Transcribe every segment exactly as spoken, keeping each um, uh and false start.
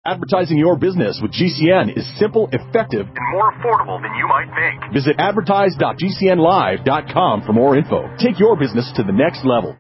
Advertising your business with G C N is simple, effective, and more affordable than you might think. Visit advertise dot g c n live dot com for more info. Take your business to the next level.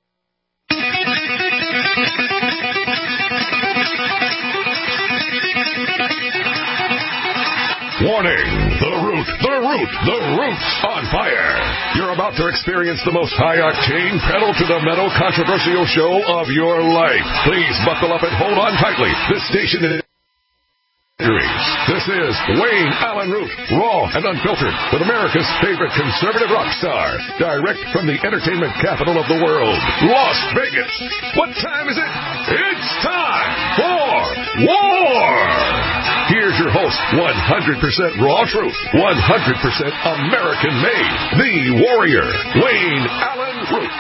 Warning! The Root, the Root, the Root's on fire. You're about to experience the most high-octane, pedal-to-the-metal controversial show of your life. Please buckle up and hold on tightly. This station is... This is Wayne Allen Root, raw and unfiltered, with America's favorite conservative rock star, direct from the entertainment capital of the world, Las Vegas. What time is it? It's time for war! Here's your host, one hundred percent raw truth, one hundred percent American-made, the warrior, Wayne Allen Root.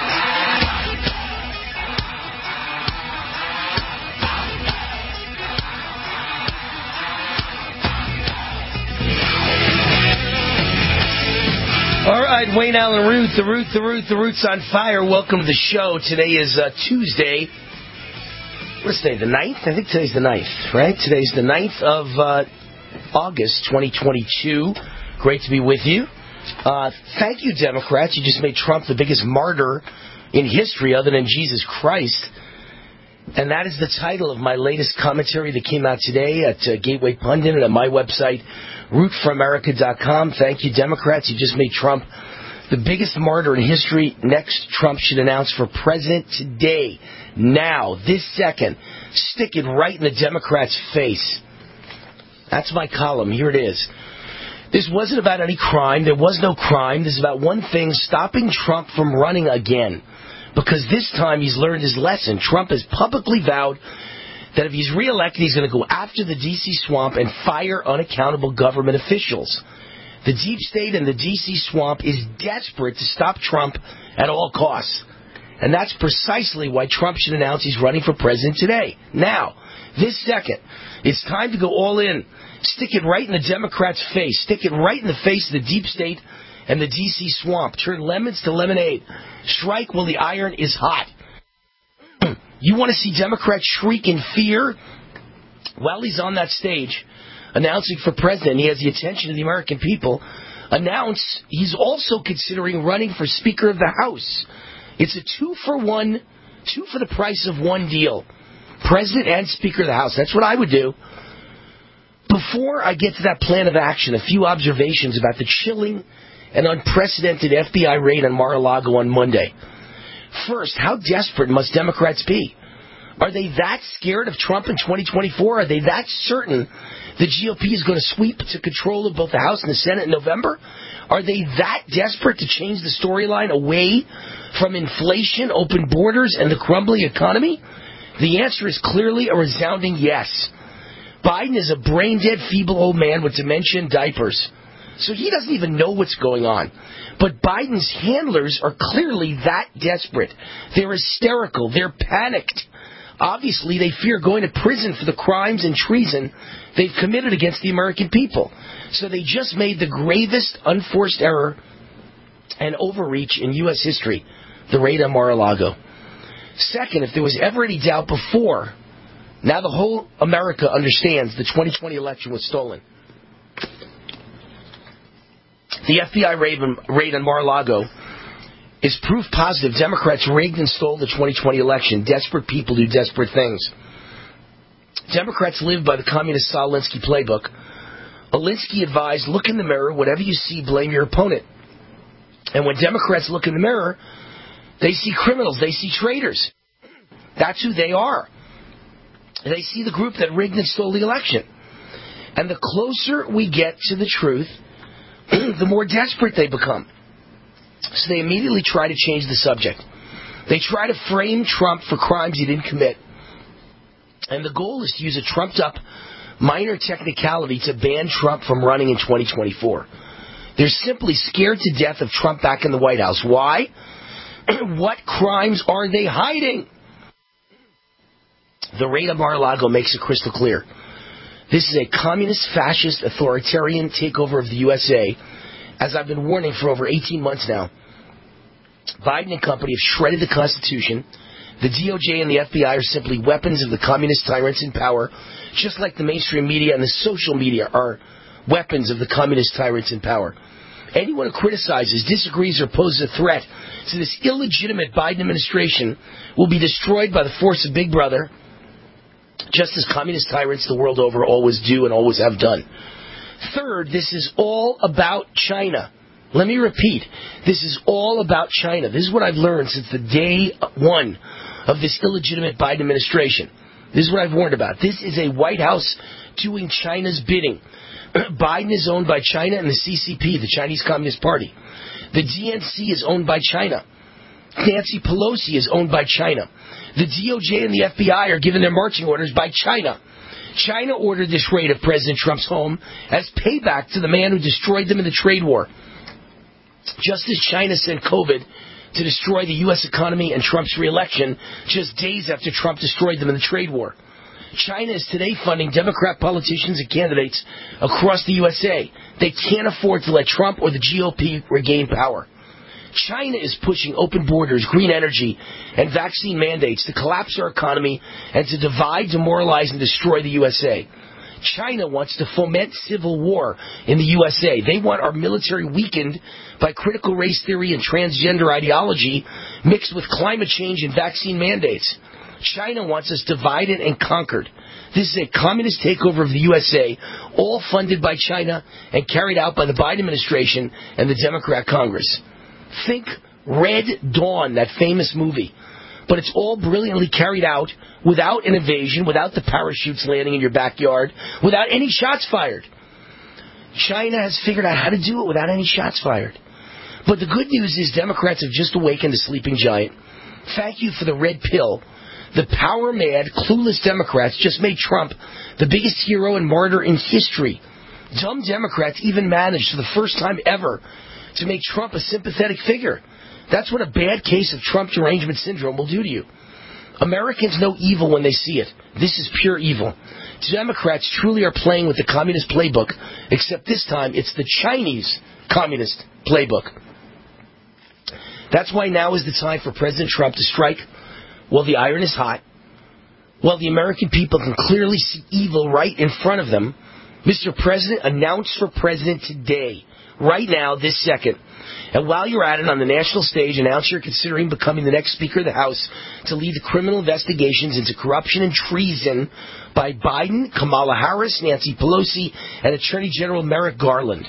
All right, Wayne Allen Root, the Root, the Root, the Root's on fire. Welcome to the show. Today is uh, Tuesday. What's today, the ninth? I think today's the ninth, right? Today's the ninth of uh, August, twenty twenty-two. Great to be with you. Uh, thank you, Democrats. You just made Trump the biggest martyr in history other than Jesus Christ. And that is the title of my latest commentary that came out today at uh, Gateway Pundit and at my website, root for america dot com. Thank you, Democrats. You just made Trump the biggest martyr in history. Next, Trump should announce for president today, now, this second. Stick it right in the Democrats' face. That's my column. Here it is. This wasn't about any crime. There was no crime. This is about one thing, stopping Trump from running again. Because this time he's learned his lesson. Trump has publicly vowed that if he's reelected, he's going to go after the D C swamp and fire unaccountable government officials. The deep state and the D C swamp is desperate to stop Trump at all costs. And that's precisely why Trump should announce he's running for president today. Now, this second, it's time to go all in. Stick it right in the Democrats' face. Stick it right in the face of the deep state and the D C swamp. Turn lemons to lemonade. Strike while the iron is hot. You want to see Democrats shriek in fear? While he's on that stage announcing for president, he has the attention of the American people, announce he's also considering running for Speaker of the House. It's a two-for-one, two for the price of one deal. President and Speaker of the House. That's what I would do. Before I get to that plan of action, a few observations about the chilling and unprecedented F B I raid on Mar-a-Lago on Monday. First, how desperate must Democrats be? Are they that scared of Trump in twenty twenty-four? Are they that certain the G O P is going to sweep to control of both the House and the Senate in November? Are they that desperate to change the storyline away from inflation, open borders, and the crumbling economy? The answer is clearly a resounding yes. Biden is a brain-dead, feeble old man with dementia and diapers. So he doesn't even know what's going on. But Biden's handlers are clearly that desperate. They're hysterical. They're panicked. Obviously, they fear going to prison for the crimes and treason they've committed against the American people. So they just made the gravest unforced error and overreach in U S history, the raid on Mar-a-Lago. Second, if there was ever any doubt before, now the whole America understands the twenty twenty election was stolen. The F B I raid on Mar-a-Lago is proof positive Democrats rigged and stole the twenty twenty election. Desperate people do desperate things. Democrats live by the communist Saul Alinsky playbook. Alinsky advised, look in the mirror, whatever you see, blame your opponent. And when Democrats look in the mirror, they see criminals, they see traitors. That's who they are. They see the group that rigged and stole the election. And the closer we get to the truth, the more desperate they become. So they immediately try to change the subject. They try to frame Trump for crimes he didn't commit. And the goal is to use a trumped-up minor technicality to ban Trump from running in twenty twenty-four. They're simply scared to death of Trump back in the White House. Why? What crimes are they hiding? The raid on Mar-a-Lago makes it crystal clear. This is a communist, fascist, authoritarian takeover of the U S A, as I've been warning for over eighteen months now. Biden and company have shredded the Constitution. The D O J and the F B I are simply weapons of the communist tyrants in power, just like the mainstream media and the social media are weapons of the communist tyrants in power. Anyone who criticizes, disagrees, or poses a threat to this illegitimate Biden administration will be destroyed by the force of Big Brother, just as communist tyrants the world over always do and always have done. Third, this is all about China. Let me repeat, this is all about China. This is what I've learned since the day one of this illegitimate Biden administration. This is what I've warned about. This is a White House doing China's bidding. Biden is owned by China and the C C P, the Chinese Communist Party. The D N C is owned by China. Nancy Pelosi is owned by China. The D O J and the F B I are given their marching orders by China. China ordered this raid of President Trump's home as payback to the man who destroyed them in the trade war. Just as China sent COVID to destroy the U S economy and Trump's reelection just days after Trump destroyed them in the trade war. China is today funding Democrat politicians and candidates across the U S A. They can't afford to let Trump or the G O P regain power. China is pushing open borders, green energy, and vaccine mandates to collapse our economy and to divide, demoralize, and destroy the U S A. China wants to foment civil war in the U S A. They want our military weakened by critical race theory and transgender ideology mixed with climate change and vaccine mandates. China wants us divided and conquered. This is a communist takeover of the U S A, all funded by China and carried out by the Biden administration and the Democrat Congress. Think Red Dawn, that famous movie. But it's all brilliantly carried out without an invasion, without the parachutes landing in your backyard, without any shots fired. China has figured out how to do it without any shots fired. But the good news is Democrats have just awakened a sleeping giant. Thank you for the red pill. The power-mad, clueless Democrats just made Trump the biggest hero and martyr in history. Dumb Democrats even managed, for the first time ever, to make Trump a sympathetic figure. That's what a bad case of Trump derangement syndrome will do to you. Americans know evil when they see it. This is pure evil. Democrats truly are playing with the communist playbook, except this time it's the Chinese communist playbook. That's why now is the time for President Trump to strike while the iron is hot, while the American people can clearly see evil right in front of them. Mister President, announce for president today, right now, this second. And while you're at it on the national stage, announce you're considering becoming the next Speaker of the House to lead the criminal investigations into corruption and treason by Biden, Kamala Harris, Nancy Pelosi, and Attorney General Merrick Garland.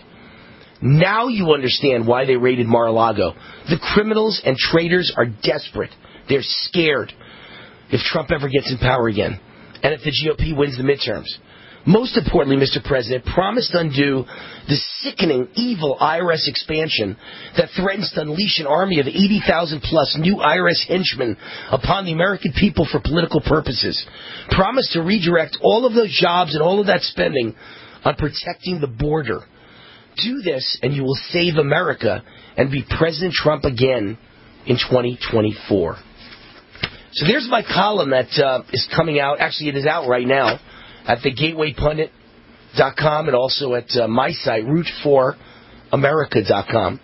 Now you understand why they raided Mar-a-Lago. The criminals and traitors are desperate. They're scared if Trump ever gets in power again, and if the G O P wins the midterms. Most importantly, Mister President, promise to undo the sickening, evil I R S expansion that threatens to unleash an army of eighty thousand plus new I R S henchmen upon the American people for political purposes. Promise to redirect all of those jobs and all of that spending on protecting the border. Do this, and you will save America and be President Trump again in twenty twenty-four. So there's my column that uh, is coming out. Actually, it is out right now at the gateway pundit dot com and also at uh, my site, root for america dot com.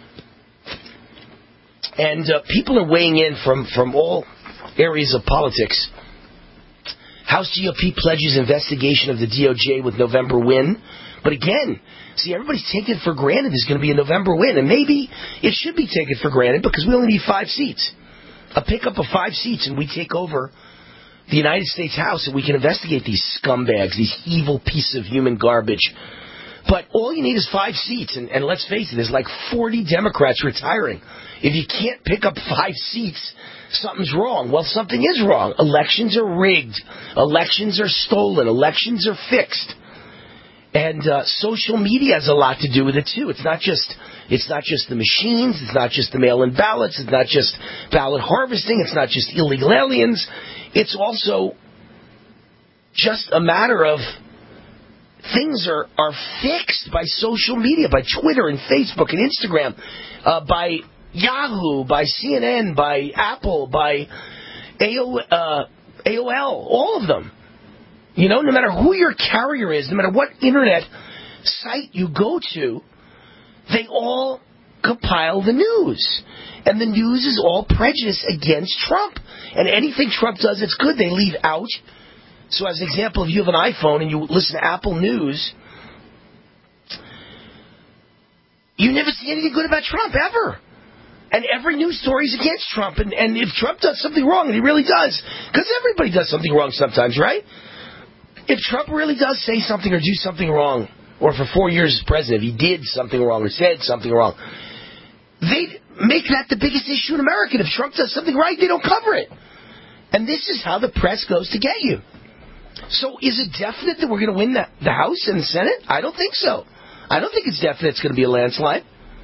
And uh, people are weighing in from, from all areas of politics. House G O P pledges investigation of the D O J with November win. But again, see, everybody's taking for granted there's going to be a November win. And maybe it should be taken for granted because we only need five seats. A pickup of five seats and we take over the United States House and we can investigate these scumbags, these evil pieces of human garbage. But all you need is five seats. And, and let's face it, there's like forty Democrats retiring. If you can't pick up five seats, something's wrong. Well, something is wrong. Elections are rigged. Elections are stolen. Elections are fixed. And uh, social media has a lot to do with it, too. It's not just it's not just the machines. It's not just the mail-in ballots. It's not just ballot harvesting. It's not just illegal aliens. It's also just a matter of things are, are fixed by social media, by Twitter and Facebook and Instagram, uh, by Yahoo, by C N N, by Apple, by A O, uh, A O L, all of them. You know, no matter who your carrier is, no matter what internet site you go to, they all compile the news. And the news is all prejudice against Trump. And anything Trump does that's good, they leave out. So as an example, if you have an iPhone and you listen to Apple News, you never see anything good about Trump, ever. And every news story is against Trump. And, and if Trump does something wrong, and he really does, because everybody does something wrong sometimes, right? If Trump really does say something or do something wrong, or for four years as president, if he did something wrong or said something wrong, they'd make that the biggest issue in America. If Trump does something right, they don't cover it. And this is how the press goes to get you. So is it definite that we're going to win the, the House and the Senate? I don't think so. I don't think it's definite it's going to be a landslide.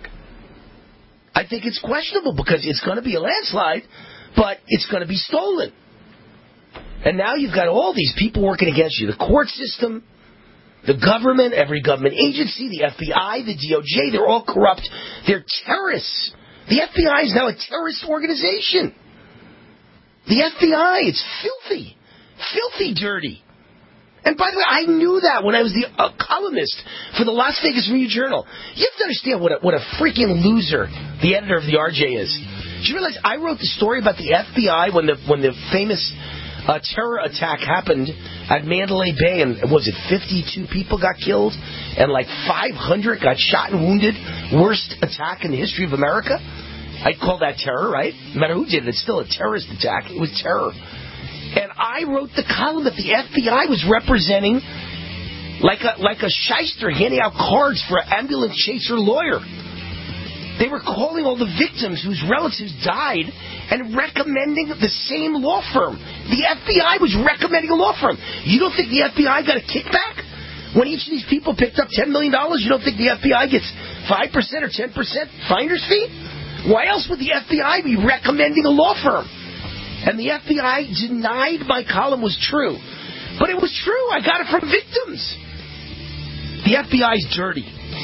I think it's questionable because it's going to be a landslide, but it's going to be stolen. And now you've got all these people working against you. The court system, the government, every government agency, the F B I, the D O J, they're all corrupt. They're terrorists. The F B I is now a terrorist organization. The F B I, it's filthy. Filthy dirty. And by the way, I knew that when I was the uh, columnist for the Las Vegas Review-Journal. You have to understand what a, what a freaking loser the editor of the R J is. Do you realize I wrote the story about the F B I when the when the famous uh, terror attack happened at Mandalay Bay, and was it fifty-two people got killed and like five hundred got shot and wounded? Worst attack in the history of America? I'd call that terror, right? No matter who did it, it's still a terrorist attack. It was terror. And I wrote the column that the F B I was representing like a like a shyster handing out cards for an ambulance chaser lawyer. They were calling all the victims whose relatives died and recommending the same law firm. The F B I was recommending a law firm. You don't think the F B I got a kickback? When each of these people picked up ten million dollars, you don't think the F B I gets five percent or ten percent finder's fee? Why else would the F B I be recommending a law firm? And the F B I denied my column was true. But it was true. I got it from victims. The F B I's dirty.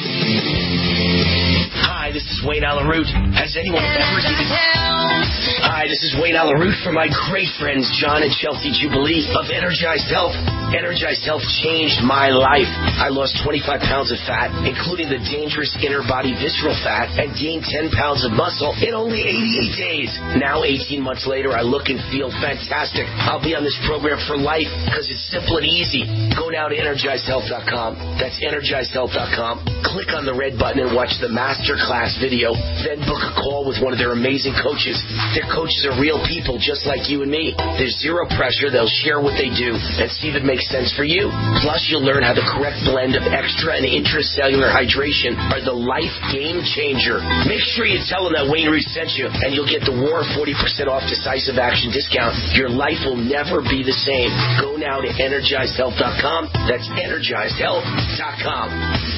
Hi, this is Wayne Allyn Root. Has anyone ever given... Hi, this is Wayne Allyn Root from my great friends John and Chelsea Jubilee of Energized Health. Energized Health changed my life. I lost twenty-five pounds of fat, including the dangerous inner body visceral fat, and gained ten pounds of muscle in only eighty-eight days. Now, eighteen months later, I look and feel fantastic. I'll be on this program for life because it's simple and easy. Go now to energized health dot com. That's energized health dot com. Click on the red button and watch the master class video. Then book a call with one of their amazing coaches. Their coaches are real people just like you and me. There's zero pressure. They'll share what they do and see if it makes sense for you. Plus, you'll learn how the correct blend of extra and intracellular hydration are the life game changer. Make sure you tell them that Wayne Root sent you, and you'll get the War forty percent off decisive action discount. Your life will never be the same. Go now to energized health dot com. That's energized health dot com.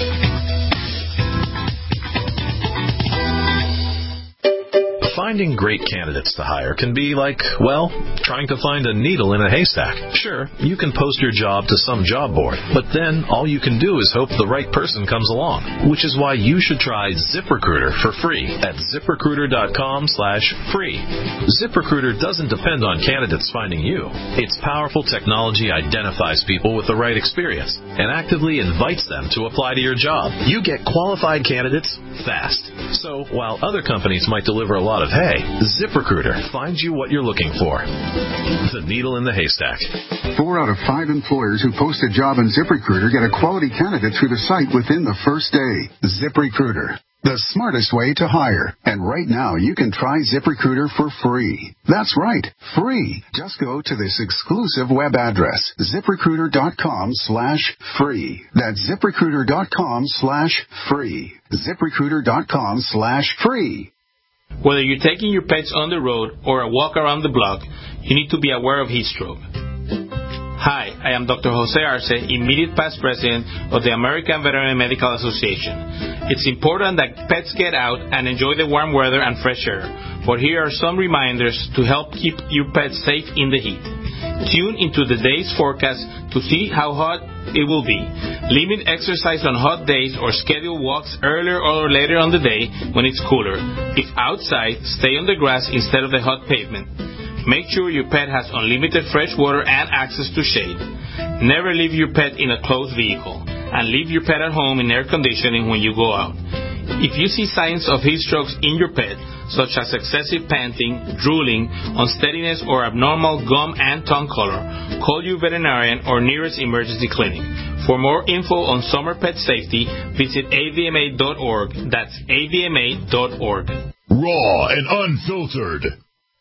Finding great candidates to hire can be like, well, trying to find a needle in a haystack. Sure, you can post your job to some job board, but then all you can do is hope the right person comes along, which is why you should try ZipRecruiter for free at ZipRecruiter dot com slash free. ZipRecruiter doesn't depend on candidates finding you. Its powerful technology identifies people with the right experience and actively invites them to apply to your job. You get qualified candidates fast. So while other companies might deliver a lot of hay, ZipRecruiter finds you what you're looking for. The needle in the haystack. Four out of five employers who post a job in ZipRecruiter get a quality candidate through the site within the first day. ZipRecruiter, the smartest way to hire. And right now, you can try ZipRecruiter for free. That's right, free. Just go to this exclusive web address, ZipRecruiter dot com slash free. That's ZipRecruiter dot com slash free. ZipRecruiter dot com slash free. Whether you're taking your pets on the road or a walk around the block, you need to be aware of heat stroke. Hi, I am Doctor Jose Arce, immediate past president of the American Veterinary Medical Association. It's important that pets get out and enjoy the warm weather and fresh air, but here are some reminders to help keep your pets safe in the heat. Tune into the day's forecast to see how hot it will be. Limit exercise on hot days or schedule walks earlier or later on the day when it's cooler. If outside, stay on the grass instead of the hot pavement. Make sure your pet has unlimited fresh water and access to shade. Never leave your pet in a closed vehicle, and leave your pet at home in air conditioning when you go out. If you see signs of heat strokes in your pet, such as excessive panting, drooling, unsteadiness, or abnormal gum and tongue color, call your veterinarian or nearest emergency clinic. For more info on summer pet safety, visit A V M A dot org. That's A V M A dot org. Raw and unfiltered.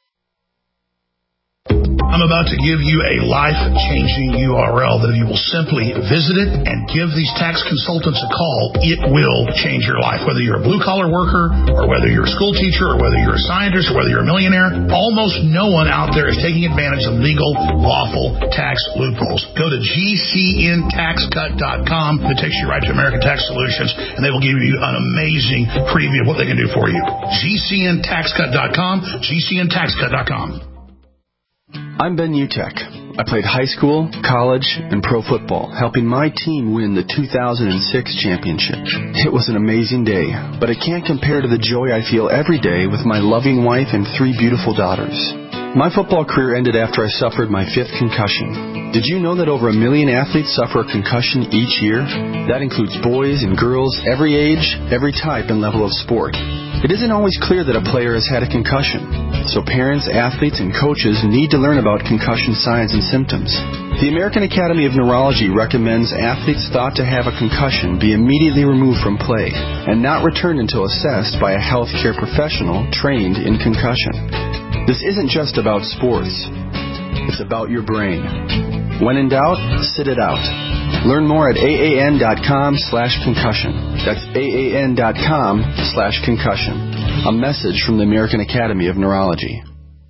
I'm about to give you a life-changing U R L that if you will simply visit it and give these tax consultants a call, it will change your life. Whether you're a blue-collar worker or whether you're a school teacher or whether you're a scientist or whether you're a millionaire, almost no one out there is taking advantage of legal, lawful tax loopholes. Go to G C N tax cut dot com. It takes you right to American Tax Solutions, and they will give you an amazing preview of what they can do for you. G C N tax cut dot com, G C N tax cut dot com. I'm Ben Utek. I played high school, college, and pro football, helping my team win the two thousand six championship. It was an amazing day, but it can't compare to the joy I feel every day with my loving wife and three beautiful daughters. My football career ended after I suffered my fifth concussion. Did you know that over a million athletes suffer a concussion each year? That includes boys and girls, every age, every type and level of sport. It isn't always clear that a player has had a concussion, so parents, athletes, and coaches need to learn about concussion signs and symptoms. The American Academy of Neurology recommends athletes thought to have a concussion be immediately removed from play and not returned until assessed by a healthcare professional trained in concussion. This isn't just about sports. It's about your brain. When in doubt, sit it out. Learn more at A A N dot com slash concussion. That's A A N dot com slash concussion. A message from the American Academy of Neurology.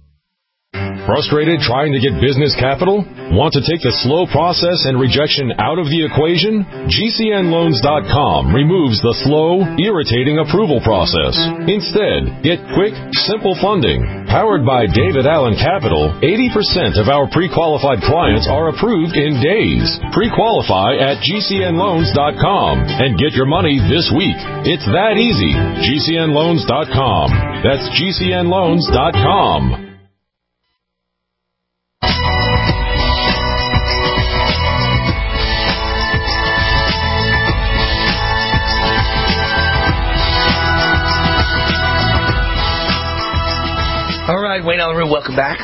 Frustrated trying to get business capital? Want to take the slow process and rejection out of the equation? G C N loans dot com removes the slow, irritating approval process. Instead, get quick, simple funding. Powered by David Allen Capital, eighty percent of our pre-qualified clients are approved in days. Pre-qualify at G C N loans dot com and get your money this week. It's that easy. G C N loans dot com. That's G C N loans dot com. All right, Wayne Allyn Root, welcome back.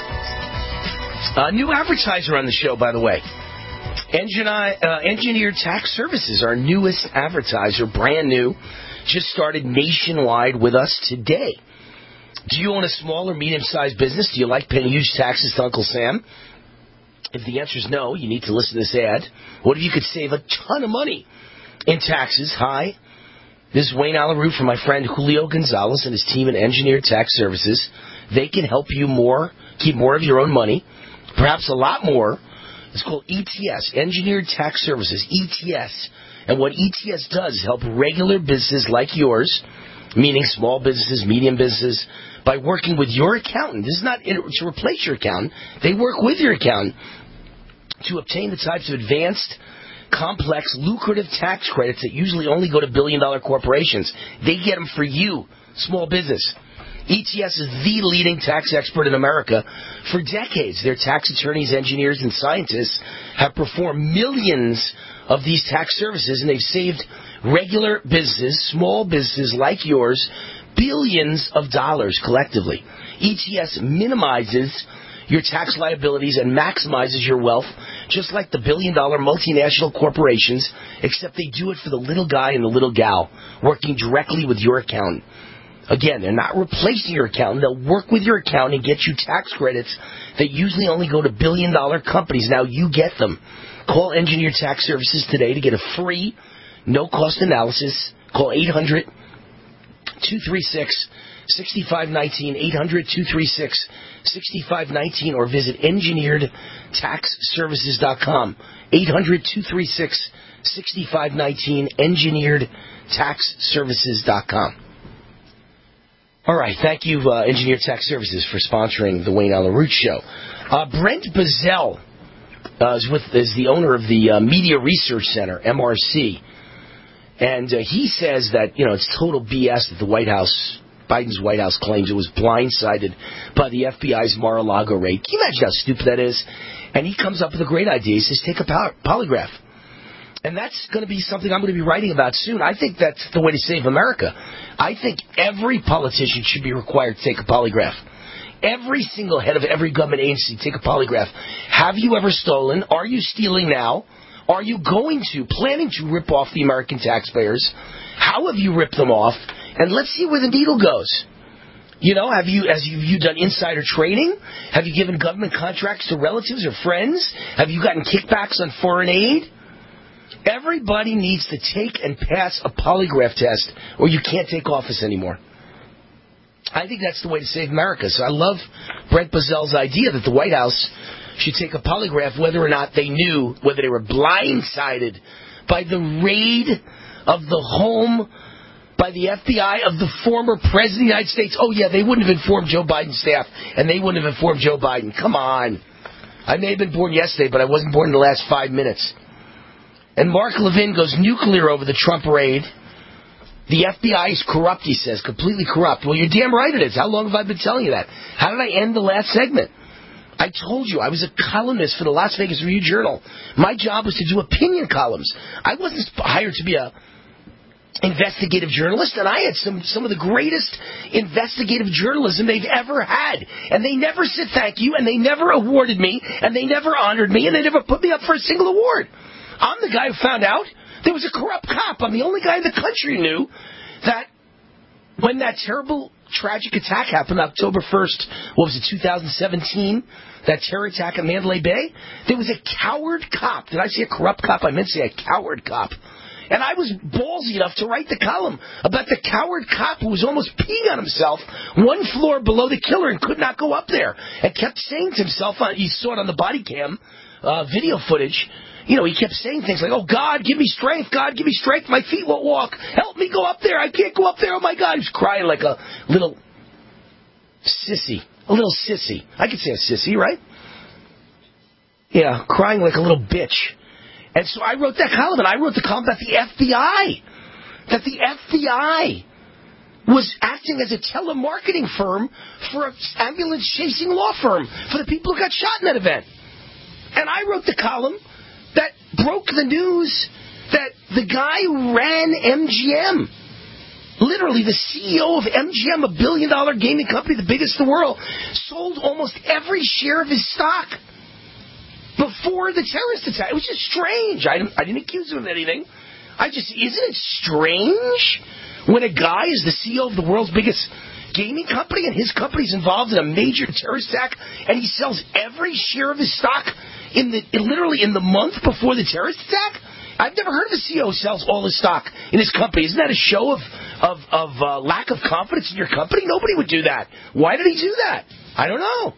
A new advertiser on the show, by the way. Engini- uh, Engineered Tax Services, our newest advertiser, brand new, just started nationwide with us today. Do you own a small or medium-sized business? Do you like paying huge taxes to Uncle Sam? If the answer is no, you need to listen to this ad. What if you could save a ton of money in taxes? Hi, this is Wayne Allyn Root from my friend Julio Gonzalez and his team at Engineered Tax Services. They can help you more, keep more of your own money, perhaps a lot more. It's called E T S, Engineered Tax Services, E T S. And what E T S does is help regular businesses like yours, meaning small businesses, medium businesses, by working with your accountant. This is not to replace your accountant. They work with your accountant to obtain the types of advanced, complex, lucrative tax credits that usually only go to billion-dollar corporations. They get them for you, small business. E T S is the leading tax expert in America. For decades, their tax attorneys, engineers, and scientists have performed millions of these tax services, and they've saved regular businesses, small businesses like yours, billions of dollars collectively. E T S minimizes your tax liabilities and maximizes your wealth, just like the billion-dollar multinational corporations, except they do it for the little guy and the little gal, working directly with your accountant. Again, they're not replacing your accountant. They'll work with your accountant and get you tax credits that usually only go to billion-dollar companies. Now you get them. Call Engineered Tax Services today to get a free, no-cost analysis. Call eight hundred, two three six, six five one nine, eight hundred, two three six, six five one nine, or visit engineered tax services dot com. eight hundred, two three six, six five one nine, engineered tax services dot com. All right, thank you, uh, Engineered Tax Services, for sponsoring the Wayne Allyn Root Show. Uh, Brent Bazell uh, is, with, is the owner of the uh, Media Research Center, M R C, and uh, he says that, you know, it's total B S that the White House, Biden's White House claims it was blindsided by the F B I's Mar-a-Lago raid. Can you imagine how stupid that is? And he comes up with a great idea. He says, take a poly- polygraph. And that's going to be something I'm going to be writing about soon. I think that's the way to save America. I think every politician should be required to take a polygraph. Every single head of every government agency, take a polygraph. Have you ever stolen? Are you stealing now? Are you going to, planning to rip off the American taxpayers? How have you ripped them off? And let's see where the needle goes. You know, have you, as you, you done insider trading? Have you given government contracts to relatives or friends? Have you gotten kickbacks on foreign aid? Everybody needs to take and pass a polygraph test, or you can't take office anymore. I think that's the way to save America. So I love Brent Bozell's idea that the White House should take a polygraph whether or not they knew, whether they were blindsided by the raid of the home by the F B I of the former President of the United States. Oh, yeah, they wouldn't have informed Joe Biden's staff, and they wouldn't have informed Joe Biden. Come on. I may have been born yesterday, but I wasn't born in the last five minutes. And Mark Levin goes nuclear over the Trump raid. The F B I is corrupt, he says, completely corrupt. Well, you're damn right it is. How long have I been telling you that? How did I end the last segment? I told you I was a columnist for the Las Vegas Review-Journal. My job was to do opinion columns. I wasn't hired to be a investigative journalist, and I had some, some of the greatest investigative journalism they've ever had. And they never said thank you, and they never awarded me, and they never honored me, and they never put me up for a single award. I'm the guy who found out there was a corrupt cop. I'm the only guy in the country who knew that when that terrible, tragic attack happened, October first, what was it, two thousand seventeen, that terror attack at Mandalay Bay, there was a coward cop. Did I say a corrupt cop? I meant to say a coward cop. And I was ballsy enough to write the column about the coward cop who was almost peeing on himself one floor below the killer and could not go up there. And kept saying to himself, on, you saw it on the body cam uh, video footage, you know, he kept saying things like, oh, God, give me strength. God, give me strength. My feet won't walk. Help me go up there. I can't go up there. Oh, my God. He was crying like a little sissy. A little sissy. I could say a sissy, right? Yeah, crying like a little bitch. And so I wrote that column, and I wrote the column about the F B I. That the F B I was acting as a telemarketing firm for an ambulance-chasing law firm for the people who got shot in that event. And I wrote the column that broke the news that the guy who ran M G M, literally the C E O of M G M, a billion-dollar gaming company, the biggest in the world, sold almost every share of his stock before the terrorist attack. It was just strange. I didn't, I didn't accuse him of anything. I just, isn't it strange when a guy is the C E O of the world's biggest gaming company and his company's involved in a major terrorist attack and he sells every share of his stock in the in literally in the month before the terrorist attack? I've never heard of a C E O who sells all his stock in his company. Isn't that a show of of, of uh, lack of confidence in your company? Nobody would do that. Why did he do that? I don't know.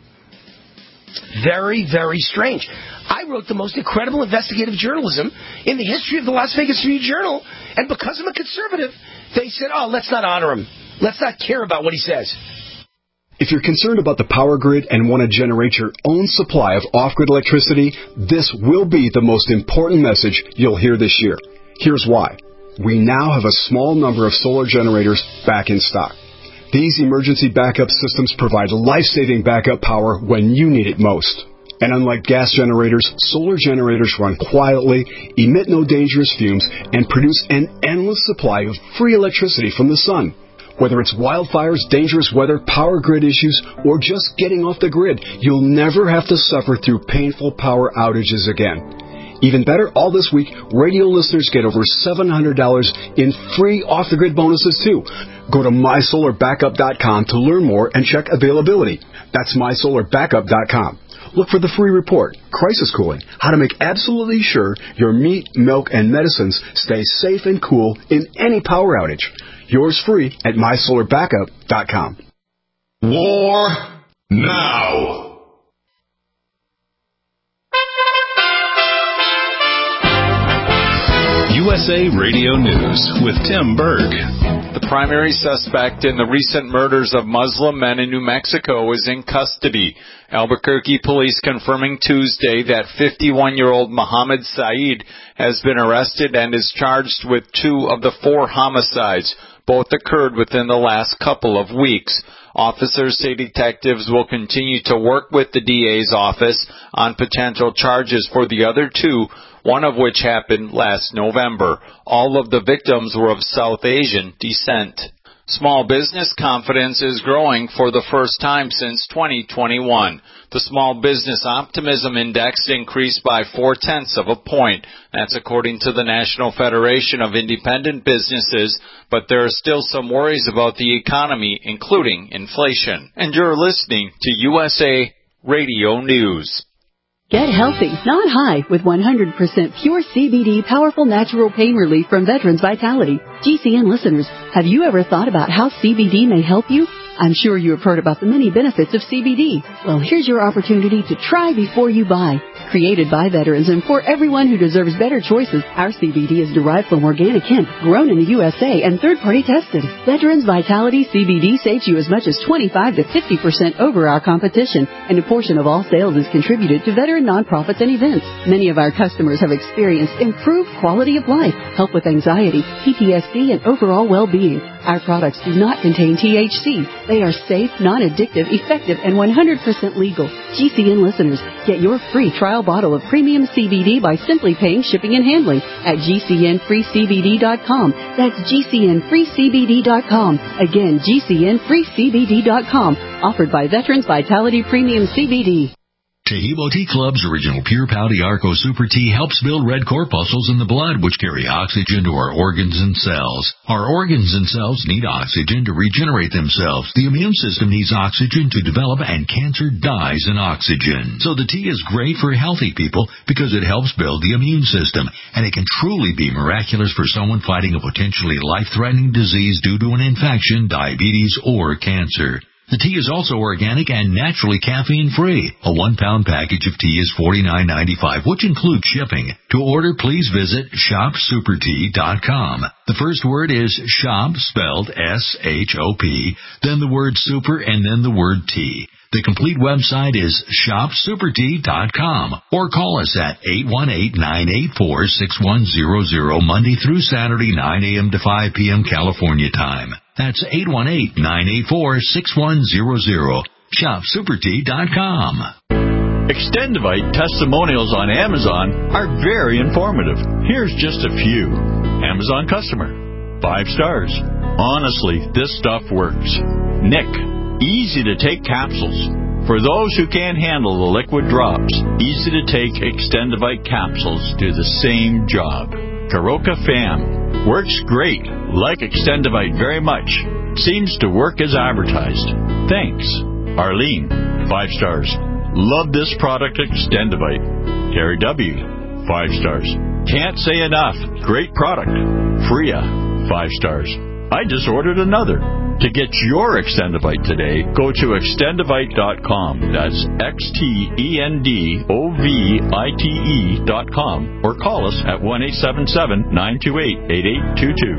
Very, very strange. I wrote the most incredible investigative journalism in the history of the Las Vegas Review-Journal, and because I'm a conservative, they said, oh, let's not honor him. Let's not care about what he says. If you're concerned about the power grid and want to generate your own supply of off-grid electricity, this will be the most important message you'll hear this year. Here's why. We now have a small number of solar generators back in stock. These emergency backup systems provide life-saving backup power when you need it most. And unlike gas generators, solar generators run quietly, emit no dangerous fumes, and produce an endless supply of free electricity from the sun. Whether it's wildfires, dangerous weather, power grid issues, or just getting off the grid, you'll never have to suffer through painful power outages again. Even better, all this week, radio listeners get over seven hundred dollars in free off-the-grid bonuses, too. Go to my solar backup dot com to learn more and check availability. That's my solar backup dot com. Look for the free report, Crisis Cooling, how to make absolutely sure your meat, milk, and medicines stay safe and cool in any power outage. Yours free at my solar backup dot com. War now. U S A Radio News with Tim Berg. The primary suspect in the recent murders of Muslim men in New Mexico is in custody. Albuquerque police confirming Tuesday that fifty-one-year-old Mohammed Saeed has been arrested and is charged with two of the four homicides. Both occurred within the last couple of weeks. Officers say detectives will continue to work with the D A's office on potential charges for the other two, one of which happened last November. All of the victims were of South Asian descent. Small business confidence is growing for the first time since twenty twenty-one. The Small Business Optimism Index increased by four-tenths of a point. That's according to the National Federation of Independent Businesses, but there are still some worries about the economy, including inflation. And you're listening to U S A Radio News. Get healthy, not high, with one hundred percent pure C B D powerful natural pain relief from Veterans Vitality. G C N listeners, have you ever thought about how C B D may help you? I'm sure you have heard about the many benefits of C B D. Well, here's your opportunity to try before you buy. Created by veterans and for everyone who deserves better choices, our C B D is derived from organic hemp, grown in the U S A, and third-party tested. Veterans Vitality C B D saves you as much as twenty-five to fifty percent over our competition, and a portion of all sales is contributed to veteran nonprofits and events. Many of our customers have experienced improved quality of life, help with anxiety, P T S D, and overall well-being. Our products do not contain T H C. They are safe, non-addictive, effective, and one hundred percent legal. G C N listeners, get your free trial bottle of premium C B D by simply paying shipping and handling at G C N free C B D dot com. That's G C N free C B D dot com. Again, G C N free C B D dot com. Offered by Veterans Vitality Premium C B D. Taheebo Tea Club's original Pure Pau Arco Super Tea helps build red corpuscles in the blood, which carry oxygen to our organs and cells. Our organs and cells need oxygen to regenerate themselves. The immune system needs oxygen to develop, and cancer dies in oxygen. So the tea is great for healthy people because it helps build the immune system, and it can truly be miraculous for someone fighting a potentially life-threatening disease due to an infection, diabetes, or cancer. The tea is also organic and naturally caffeine-free. A one-pound package of tea is forty-nine ninety-five, which includes shipping. To order, please visit shop super tea dot com. The first word is shop, spelled S H O P, then the word super, and then the word tea. The complete website is shop super tea dot com, or call us at eight one eight, nine eight four, six one zero zero Monday through Saturday, nine a.m. to five p.m. California time. That's eight one eight, nine eight four, six one zero zero. shop super tea dot com. Extendivite testimonials on Amazon are very informative. Here's just a few. Amazon customer. Five stars. Honestly, this stuff works. Nick. Easy to take capsules. For those who can't handle the liquid drops, easy to take Extendivite capsules do the same job. Karoka Fam. Works great. Like Extendivite very much. Seems to work as advertised. Thanks. Arlene. Five stars. Love this product, Extendivite. Terry W. Five stars. Can't say enough. Great product. Freya. Five stars. I just ordered another. To get your Extendivite today, go to extendivite dot com. That's X T E N D O V I T E dot com. Or call us at one eight seven seven, nine two eight, eight eight two two.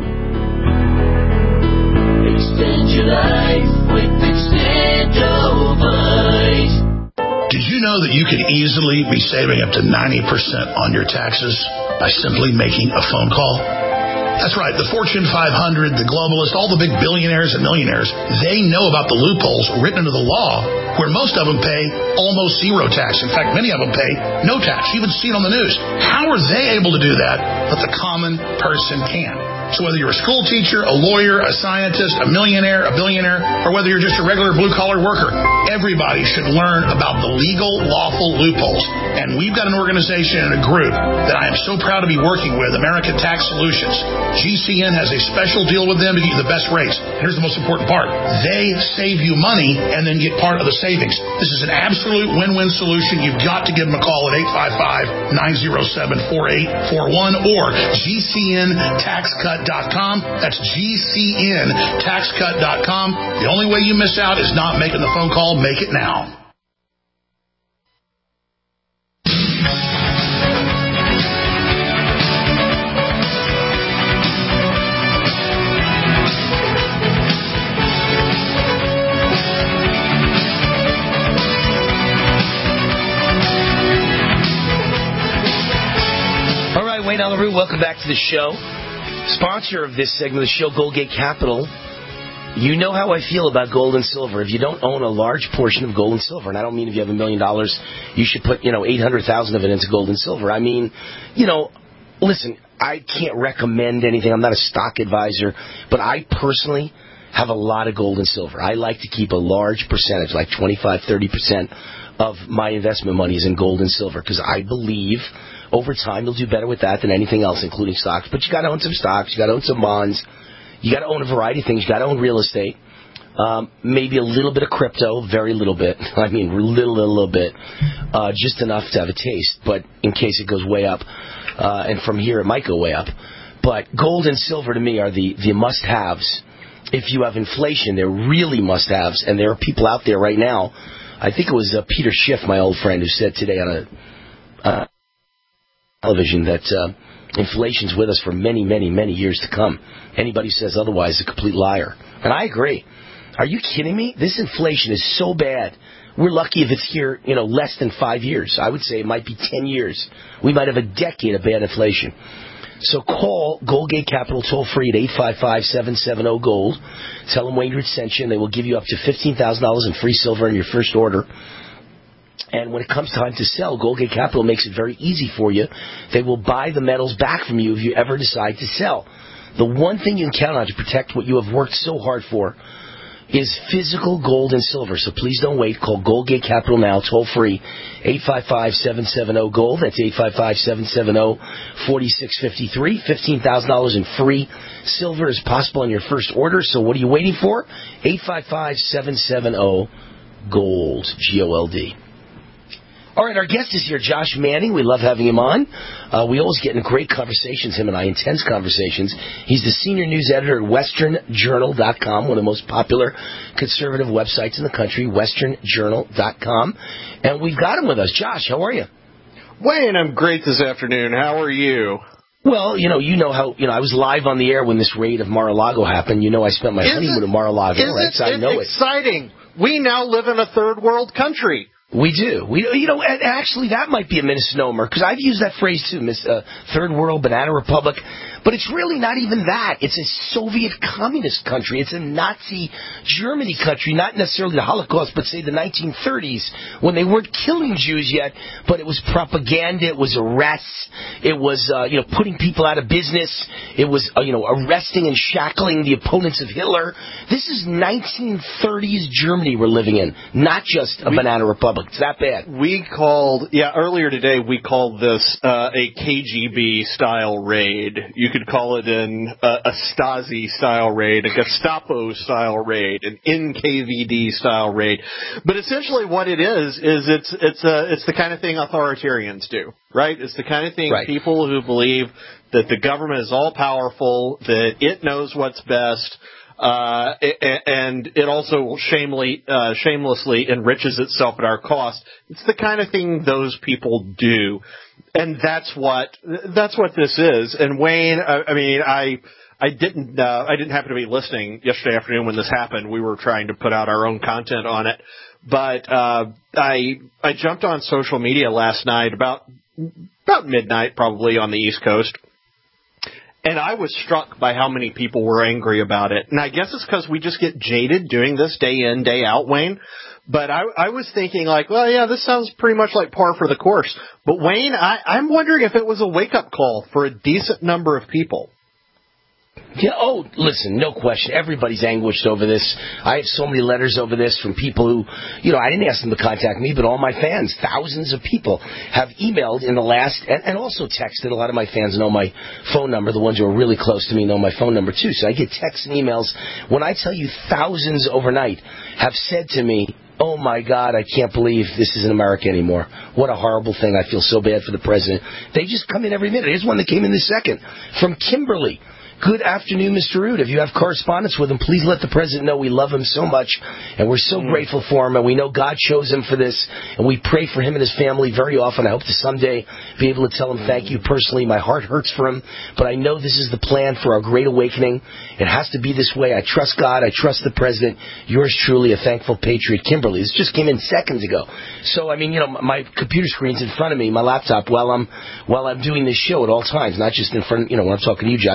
Extend your life with Extendivite. Did you know that you could easily be saving up to ninety percent on your taxes by simply making a phone call? That's right. The Fortune five hundred, the globalists, all the big billionaires and millionaires, they know about the loopholes written into the law where most of them pay almost zero tax. In fact, many of them pay no tax. You even see it on the news. How are they able to do that, but the common person can? So whether you're a school teacher, a lawyer, a scientist, a millionaire, a billionaire, or whether you're just a regular blue-collar worker, everybody should learn about the legal, lawful loopholes. And we've got an organization and a group that I am so proud to be working with, American Tax Solutions. G C N has a special deal with them to get you the best rates. And here's the most important part. They save you money and then get part of the savings. This is an absolute win-win solution. You've got to give them a call at eight five five, nine zero seven, four eight four one or G C N tax cut dot com. That's G C N tax cut dot com. The only way you miss out is not making the phone call. Make it now. All right, Wayne Alaru, welcome back to the show. Sponsor of this segment of the show, Goldgate Capital. You know how I feel about gold and silver. If you don't own a large portion of gold and silver, and I don't mean if you have a million dollars, you should put, you know, eight hundred thousand of it into gold and silver. I mean, you know, listen, I can't recommend anything. I'm not a stock advisor, but I personally have a lot of gold and silver. I like to keep a large percentage, like twenty-five, thirty percent of my investment money is in gold and silver, because I believe over time you'll do better with that than anything else, including stocks. But you got to own some stocks, you got to own some bonds, you got to own a variety of things, you got to own real estate, um, maybe a little bit of crypto, very little bit. I mean, little, little, little bit, uh, just enough to have a taste. But in case it goes way up, uh, and from here it might go way up. But gold and silver to me are the the must-haves. If you have inflation, they're really must-haves, and there are people out there right now. I think it was uh, Peter Schiff, my old friend, who said today on a uh, television that uh, inflation's with us for many, many, many years to come. Anybody who says otherwise is a complete liar. And I agree. Are you kidding me? This inflation is so bad. We're lucky if it's here, you know, less than five years. I would say it might be ten years. We might have a decade of bad inflation. So call Goldgate Capital toll-free at eight five five, seven seven zero, GOLD. Tell them Wayne Root sent you, and they will give you up to fifteen thousand dollars in free silver in your first order. And when it comes time to sell, Goldgate Capital makes it very easy for you. They will buy the metals back from you if you ever decide to sell. The one thing you can count on to protect what you have worked so hard for is physical gold and silver. So please don't wait. Call Goldgate Capital now, toll-free, eight five five, seven seven zero, GOLD. That's eight five five, seven seven zero, four six five three. fifteen thousand dollars in free silver is possible in your first order. So what are you waiting for? eight five five, seven seven zero, GOLD, G O L D. All right, our guest is here, Josh Manning. We love having him on. Uh, we always get in great conversations, him and I, intense conversations. He's the senior news editor at Western Journal dot com, one of the most popular conservative websites in the country, Western Journal dot com. And we've got him with us. Josh, how are you? Wayne, I'm great this afternoon. How are you? Well, you know, you know how, you know, I was live on the air when this raid of Mar-a-Lago happened. You know I spent my is honeymoon it, in Mar-a-Lago, right? It, so I know it's exciting. It. We now live in a third world country. We do. We, you know, and actually, that might be a misnomer, because I've used that phrase too, Miss uh, Third World, Banana Republic. But it's really not even that. It's a Soviet communist country. It's a Nazi Germany country, not necessarily the Holocaust, but say the nineteen thirties, when they weren't killing Jews yet, but it was propaganda, it was arrests, it was, uh, you know, putting people out of business, it was, uh, you know, arresting and shackling the opponents of Hitler. This is nineteen thirties Germany we're living in, not just a we, Banana Republic. It's that bad. We called, yeah, earlier today we called this uh, a K G B-style raid. You could call it an, uh, a Stasi-style raid, a Gestapo-style raid, an N K V D-style raid. But essentially what it is, is it's it's uh, it's the kind of thing authoritarians do, right? It's the kind of thing right. people who believe that the government is all-powerful, that it knows what's best, uh, and it also shamely, uh, shamelessly enriches itself at our cost. It's the kind of thing those people do. And that's what that's what this is. And Wayne, I, I mean, I I didn't uh, I didn't happen to be listening yesterday afternoon when this happened. We were trying to put out our own content on it, but uh, I I jumped on social media last night about about midnight, probably on the East Coast, and I was struck by how many people were angry about it. And I guess it's because we just get jaded doing this day in, day out, Wayne. But I, I was thinking, like, well, yeah, this sounds pretty much like par for the course. But, Wayne, I, I'm wondering if it was a wake-up call for a decent number of people. Yeah, oh, listen, no question. Everybody's anguished over this. I have so many letters over this from people who, you know, I didn't ask them to contact me, but all my fans, thousands of people, have emailed in the last, and, and also texted. A lot of my fans know my phone number. The ones who are really close to me know my phone number, too. So I get texts and emails. When I tell you thousands overnight have said to me, oh, my God, I can't believe this isn't America anymore. What a horrible thing. I feel so bad for the president. They just come in every minute. Here's one that came in this second from Kimberly. Good afternoon, Mister Root. If you have correspondence with him, please let the president know we love him so much, and we're so mm. grateful for him, and we know God chose him for this, and we pray for him and his family very often. I hope to someday be able to tell him thank you personally. My heart hurts for him, but I know this is the plan for our great awakening. It has to be this way. I trust God. I trust the president. Yours truly, a thankful patriot, Kimberly. This just came in seconds ago. So, I mean, you know, my computer screen's in front of me, my laptop, while I'm while I'm doing this show at all times, not just in front, you know, when I'm talking to you, Josh, at all times.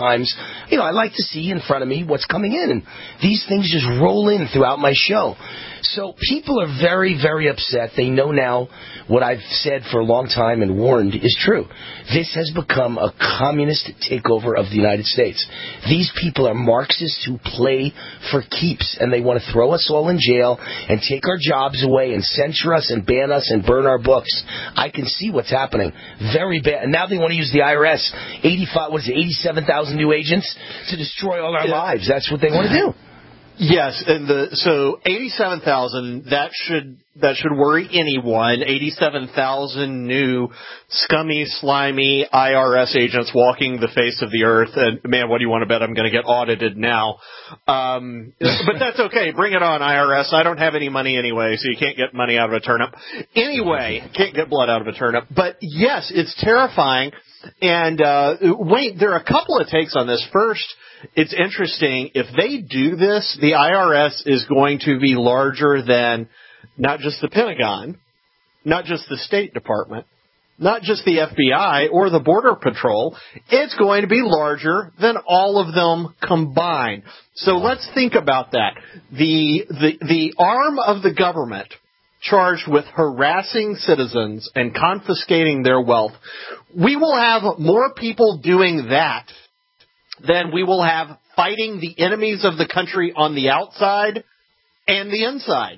times, you know, I like to see in front of me what's coming in. And these things just roll in throughout my show. So people are very, very upset. They know now what I've said for a long time and warned is true. This has become a communist takeover of the United States. These people are Marxists who play for keeps, and they want to throw us all in jail and take our jobs away and censure us and ban us and burn our books. I can see what's happening. Very bad. And now they want to use the I R S, eighty-five, what is it, eighty-seven thousand new agents to destroy all our yeah. lives. That's what they want to do. Yes, and the so eighty-seven thousand, that should that should worry anyone. eighty-seven thousand new scummy, slimy I R S agents walking the face of the earth. And man, what do you want to bet I'm going to get audited now? Um, but that's okay. Bring it on, I R S. I don't have any money anyway, so you can't get money out of a turnip. Anyway, can't get blood out of a turnip. But yes, it's terrifying. And uh, wait, there are a couple of takes on this. First, it's interesting. If they do this, the I R S is going to be larger than not just the Pentagon, not just the State Department, not just the F B I or the Border Patrol. It's going to be larger than all of them combined. So let's think about that. The the the arm of the government charged with harassing citizens and confiscating their wealth, we will have more people doing that than we will have fighting the enemies of the country on the outside and the inside.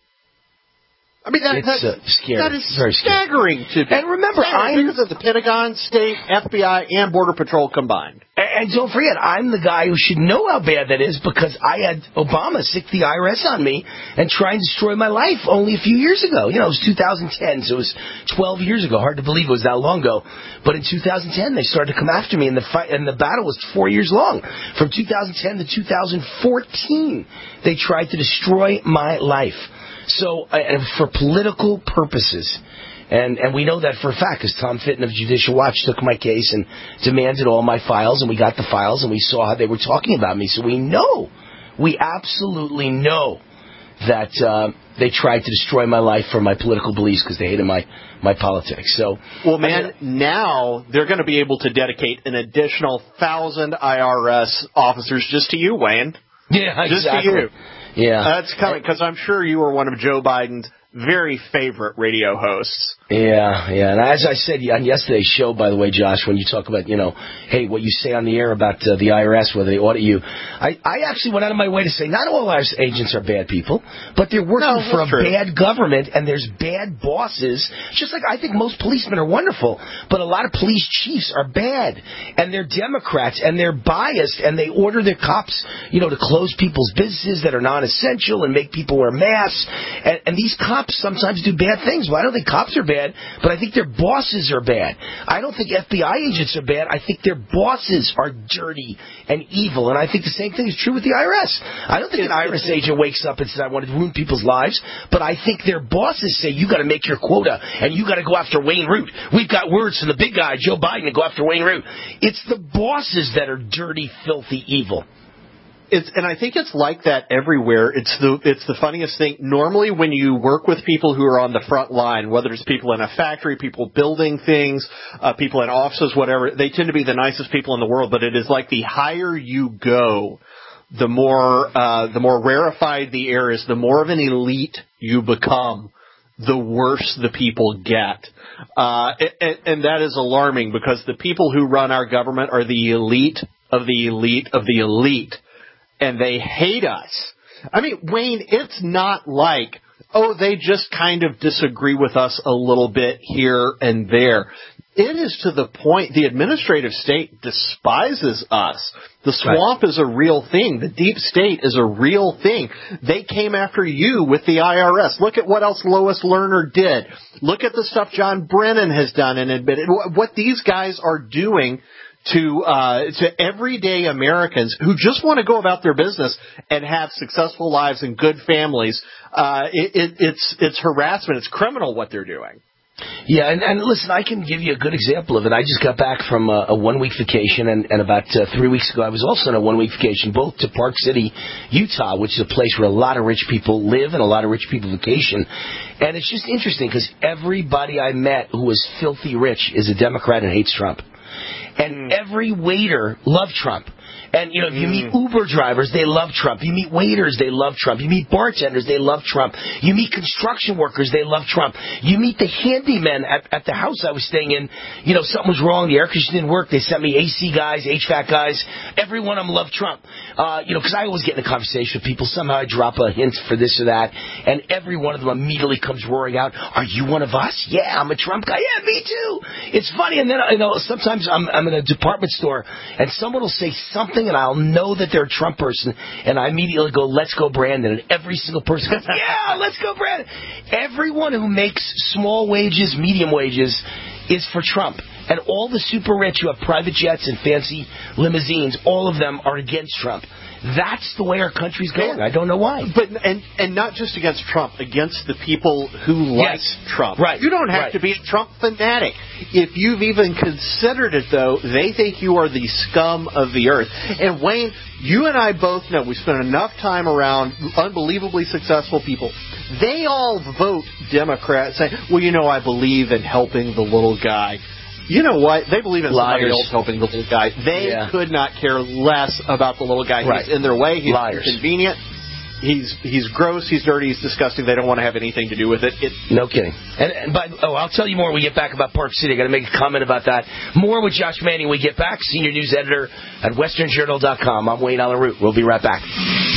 I mean, that, it's, that's, uh, scary. that is Very staggering scary. to me. And remember, I'm because of the Pentagon, State, F B I, and Border Patrol combined. And, and don't forget, I'm the guy who should know how bad that is because I had Obama sick the I R S on me and try and destroy my life only a few years ago. You know, it was two thousand ten, so it was twelve years ago. Hard to believe it was that long ago. But in two thousand ten, they started to come after me, and the fight and the battle was four years long. From two thousand ten to two thousand fourteen, they tried to destroy my life. So, uh, and for political purposes, and and we know that for a fact, because Tom Fitton of Judicial Watch took my case and demanded all my files, and we got the files, and we saw how they were talking about me. So we know, we absolutely know that uh, they tried to destroy my life for my political beliefs because they hated my, my politics. So, well, man, I mean, now they're going to be able to dedicate an additional thousand I R S officers just to you, Wayne. Yeah, just exactly. to you. Yeah. That's coming, because I'm sure you were one of Joe Biden's very favorite radio hosts. Yeah, yeah. And as I said on yesterday's show, by the way, Josh, when you talk about, you know, hey, what you say on the air about uh, the I R S, whether they audit you, I, I actually went out of my way to say not all I R S agents are bad people, but they're working no, for a true. bad government, and there's bad bosses. Just like I think most policemen are wonderful, but a lot of police chiefs are bad, and they're Democrats, and they're biased, and they order their cops, you know, to close people's businesses that are non-essential and make people wear masks, and, and these cops sometimes do bad things. Well, I don't think cops are bad. But I think their bosses are bad. I don't think F B I agents are bad. I think their bosses are dirty and evil. And I think the same thing is true with the I R S. I don't think an I R S agent wakes up and says, I want to ruin people's lives. But I think their bosses say, you got to make your quota and you got to go after Wayne Root. We've got words from the big guy, Joe Biden, to go after Wayne Root. It's the bosses that are dirty, filthy, evil. It's, and I think it's like that everywhere. It's the it's the funniest thing. Normally when you work with people who are on the front line, whether it's people in a factory, people building things, uh, people in offices, whatever, they tend to be the nicest people in the world. But it is like the higher you go, the more uh, the more rarefied the air is, the more of an elite you become, the worse the people get. Uh, and, and that is alarming because the people who run our government are the elite of the elite of the elite. And they hate us. I mean, Wayne, it's not like, oh, they just kind of disagree with us a little bit here and there. It is to the point the administrative state despises us. The swamp right. is a real thing. The deep state is a real thing. They came after you with the I R S. Look at what else Lois Lerner did. Look at the stuff John Brennan has done and admitted. What these guys are doing to uh, to everyday Americans who just want to go about their business and have successful lives and good families, uh, it, it, it's it's harassment. It's criminal what they're doing. Yeah, and, and listen, I can give you a good example of it. I just got back from a, a one-week vacation, and, and about uh, three weeks ago I was also on a one-week vacation, both to Park City, Utah, which is a place where a lot of rich people live and a lot of rich people vacation. And it's just interesting because everybody I met who was filthy rich is a Democrat and hates Trump. and every waiter loved Trump. And, you know, if you meet Uber drivers, they love Trump. You meet waiters, they love Trump. You meet bartenders, they love Trump. You meet construction workers, they love Trump. You meet the handymen at, at the house I was staying in. You know, something was wrong. The air conditioning didn't work. They sent me A C guys, H V A C guys. Every one of them loved Trump. Uh, you know, because I always get in a conversation with people. Somehow I drop a hint for this or that. And every one of them immediately comes roaring out, are you one of us? Yeah, I'm a Trump guy. Yeah, me too. It's funny. And then, you know, sometimes I'm, I'm in a department store and someone will say something and I'll know that they're a Trump person, and I immediately go, let's go Brandon, and every single person goes, yeah, let's go Brandon. Everyone who makes small wages, medium wages, is for Trump. And all the super rich who have private jets and fancy limousines, all of them are against Trump. That's the way our country's going. I don't know why. But and and not just against Trump, against the people who like yes. Trump. Right. You don't have right. to be a Trump fanatic. If you've even considered it, though, they think you are the scum of the earth. And Wayne, you and I both know we spent enough time around unbelievably successful people. They all vote Democrat, saying, well, you know, I believe in helping the little guy. You know what? They believe in somebody Liars. else helping the little guy. They yeah. could not care less about the little guy. Right. He's in their way. He's Liars. inconvenient. He's he's gross. He's dirty. He's disgusting. They don't want to have anything to do with it. it no kidding. And, and by, oh, I'll tell you more when we get back about Park City. I got to make a comment about that. More with Josh Manning when we get back. Senior news editor at western journal dot com. I'm Wayne Allen Root. We'll be right back.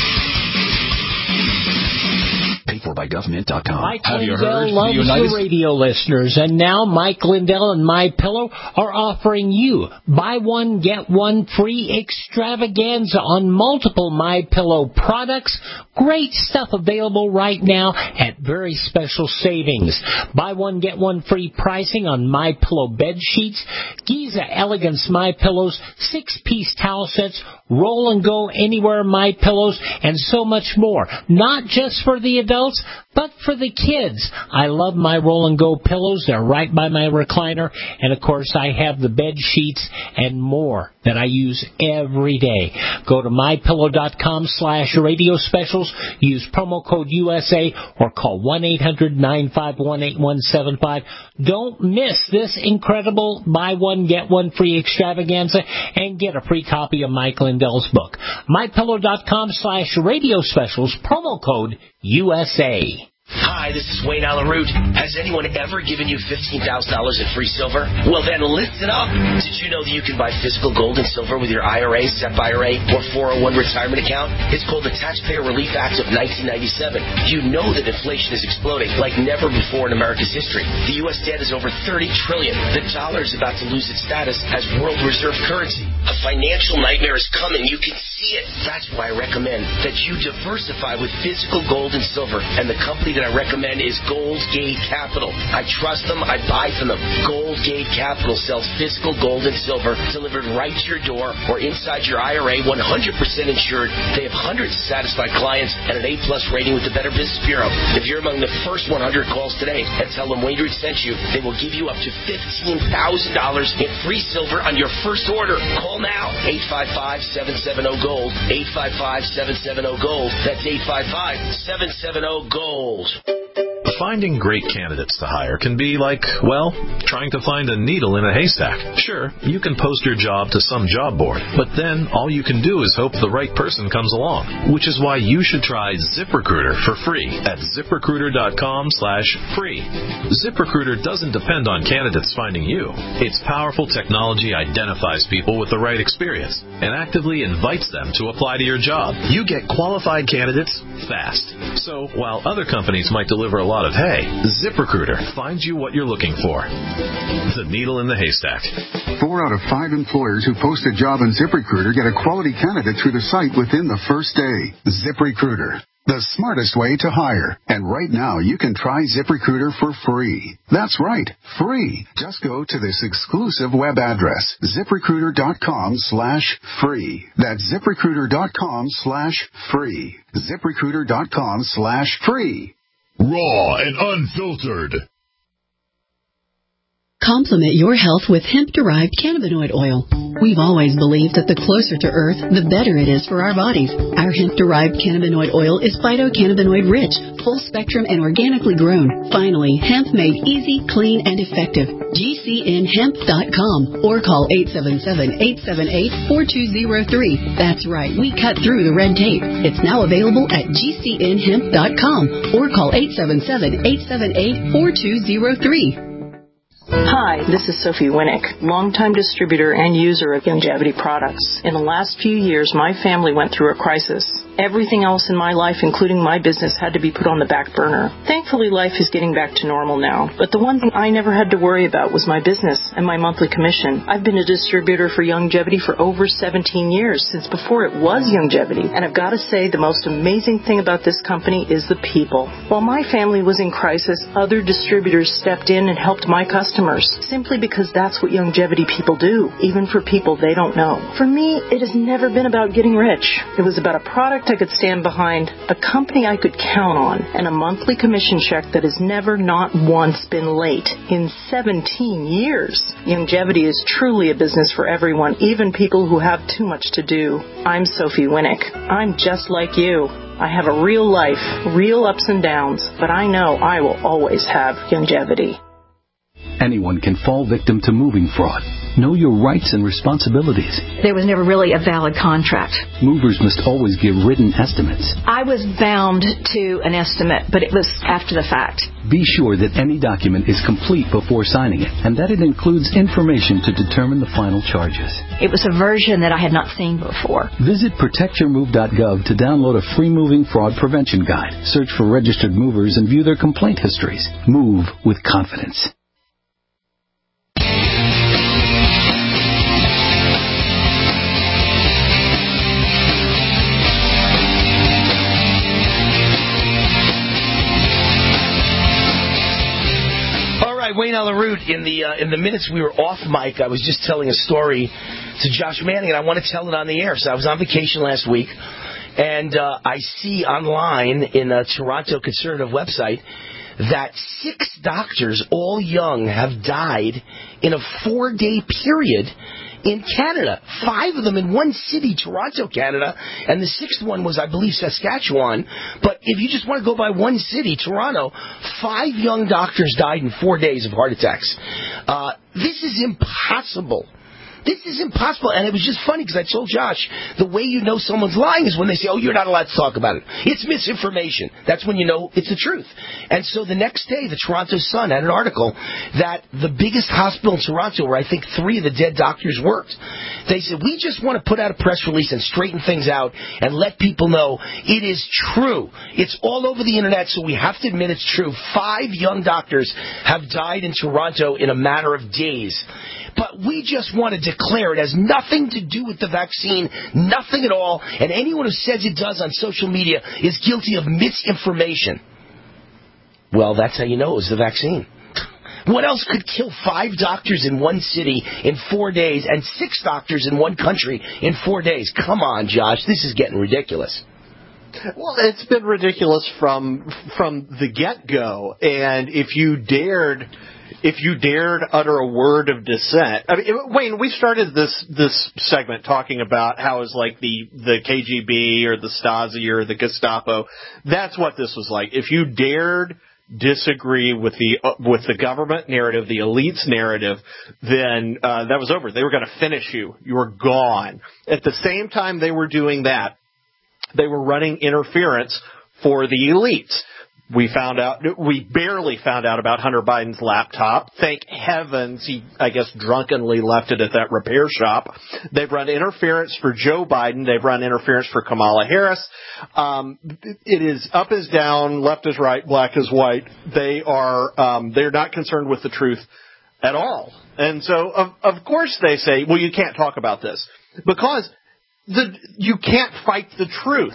Paid for by government dot com. Mike Have you Lindell heard loves the United the radio listeners, and now Mike Lindell and MyPillow are offering you buy one, get one free extravaganza on multiple MyPillow products. Great stuff available right now at very special savings. Buy one, get one free pricing on MyPillow bed sheets, Giza Elegance MyPillows, six-piece towel sets, roll and go anywhere MyPillows, and so much more. Not just for the adults, but for the kids. I love my roll and go pillows. They're right by my recliner. And of course, I have the bed sheets and more that I use every day. Go to mypillow.com slash radio specials. Use promo code U S A or call one eight hundred nine five one eight one seven five. Don't miss this incredible buy one, get one free extravaganza and get a free copy of Mike Lindell's book. mypillow.com slash radio specials. Promo code U S A. Hi, this is Wayne Allen Root. Has anyone ever given you fifteen thousand dollars in free silver? Well, then listen up. Did you know that you can buy physical gold and silver with your I R A, S E P I R A, or four oh one retirement account? It's called the Taxpayer Relief Act of nineteen ninety-seven. You know that inflation is exploding like never before in America's history. The U S debt is over thirty trillion dollars. The dollar is about to lose its status as world reserve currency. A financial nightmare is coming. You can see it. That's why I recommend that you diversify with physical gold and silver. And the company that I recommend is Goldgate Capital. I trust them. I buy from them. Goldgate Capital sells physical gold and silver delivered right to your door or inside your I R A, one hundred percent insured. They have hundreds of satisfied clients and an A-plus rating with the Better Business Bureau. If you're among the first one hundred calls today and tell them Wayne Root sent you, they will give you up to fifteen thousand dollars in free silver on your first order. Call now. eight five five, seven seven zero, GOLD. eight five five, seven seven zero, GOLD. That's eight five five, seven seven zero, GOLD. Finding great candidates to hire can be like, well, trying to find a needle in a haystack. Sure, you can post your job to some job board, but then all you can do is hope the right person comes along, which is why you should try ZipRecruiter for free at ZipRecruiter.com slash free. ZipRecruiter doesn't depend on candidates finding you. Its powerful technology identifies people with the right experience and actively invites them to apply to your job. You get qualified candidates fast. So while other companies might deliver a lot of hay, ZipRecruiter finds you what you're looking for. The needle in the haystack. Four out of five employers who post a job on ZipRecruiter get a quality candidate through the site within the first day. ZipRecruiter, the smartest way to hire. And right now, you can try ZipRecruiter for free. That's right, free. Just go to this exclusive web address, ZipRecruiter.com slash free. That's ZipRecruiter.com slash free. ZipRecruiter.com slash free. Raw and unfiltered. Complement your health with hemp-derived cannabinoid oil. We've always believed that the closer to Earth, the better it is for our bodies. Our hemp-derived cannabinoid oil is phytocannabinoid-rich, full-spectrum, and organically grown. Finally, hemp made easy, clean, and effective. G C N hemp dot com or call eight seven seven, eight seven eight, four two zero three. That's right, we cut through the red tape. It's now available at G C N hemp dot com or call eight seven seven, eight seven eight, four two zero three. Hi, this is Sophie Winnick, longtime distributor and user of Youngevity products. In the last few years, my family went through a crisis. Everything else in my life, including my business, had to be put on the back burner. Thankfully, life is getting back to normal now. But the one thing I never had to worry about was my business and my monthly commission. I've been a distributor for Youngevity for over seventeen years, since before it was Youngevity. And I've got to say, the most amazing thing about this company is the people. While my family was in crisis, other distributors stepped in and helped my customers, simply because that's what Youngevity people do, even for people they don't know. For me, it has never been about getting rich. It was about a product I could stand behind, a company I could count on, and a monthly commission check that has never, not once, been late in seventeen years. Youngevity is truly a business for everyone, even people who have too much to do. I'm Sophie Winnick. I'm just like you. I have a real life, real ups and downs, but I know I will always have Youngevity. Anyone can fall victim to moving fraud. Know your rights and responsibilities. There was never really a valid contract. Movers must always give written estimates. I was bound to an estimate, but it was after the fact. Be sure that any document is complete before signing it, and that it includes information to determine the final charges. It was a version that I had not seen before. Visit protect your move dot gov to download a free moving fraud prevention guide. Search for registered movers and view their complaint histories. Move with confidence. Wayne on the route. In the uh, in the minutes we were off mic, I was just telling a story to Josh Manning, and I want to tell it on the air. So I was on vacation last week, and uh, I see online in a Toronto conservative website that six doctors, all young, have died in a four-day period in Canada. Five of them in one city, Toronto, Canada, and the sixth one was, I believe, Saskatchewan. But if you just want to go by one city, Toronto, five young doctors died in four days of heart attacks. Uh, this is impossible. This is impossible. And it was just funny because I told Josh, the way you know someone's lying is when they say, oh, you're not allowed to talk about it. It's misinformation. That's when you know it's the truth. And so the next day, the Toronto Sun had an article that the biggest hospital in Toronto, where I think three of the dead doctors worked, they said, we just want to put out a press release and straighten things out and let people know it is true. It's all over the internet, so we have to admit it's true. Five young doctors have died in Toronto in a matter of days. But we just want to declare it has nothing to do with the vaccine, nothing at all, and anyone who says it does on social media is guilty of misinformation. Well, that's how you know it was the vaccine. What else could kill five doctors in one city in four days and six doctors in one country in four days? Come on, Josh, this is getting ridiculous. Well, it's been ridiculous from from the get-go, and if you dared... If you dared utter a word of dissent, I mean, Wayne, we started this this segment talking about how it's like the the K G B or the Stasi or the Gestapo. That's what this was like. If you dared disagree with the uh, with the government narrative, the elite's narrative, then uh, that was over. They were going to finish you. You were gone. At the same time they were doing that, they were running interference for the elites. We found out, we barely found out about Hunter Biden's laptop. Thank heavens he, I guess, drunkenly left it at that repair shop. They've run interference for Joe Biden. They've run interference for Kamala Harris. Um, it is up is down, left is right, black is white. They are, um, they're not concerned with the truth at all. And so, of, of course they say, well, you can't talk about this. Because the, you can't fight the truth.